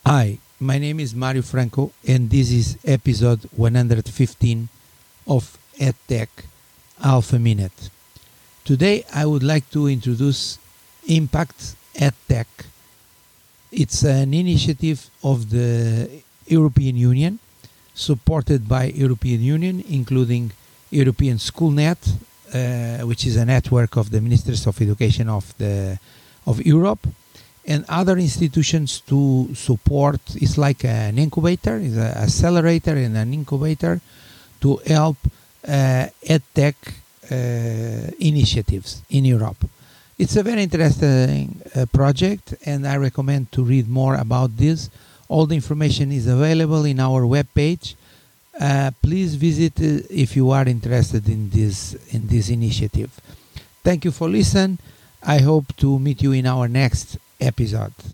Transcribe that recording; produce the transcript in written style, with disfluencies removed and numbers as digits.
Hi, my name is Mario Franco, and this is episode 115 of EdTech Alpha Minute. Today, I would like to introduce Impact EdTech. It's an initiative of the European Union, supported by European Union, including European SchoolNet, which is a network of the Ministers of Education of Europe, and other institutions to support. It's like an incubator, it's an accelerator and an incubator to help EdTech initiatives in Europe. It's a very interesting project, and I recommend to read more about this. All the information is available in our webpage. Please visit if you are interested in this initiative. Thank you for listening. I hope to meet you in our next episode.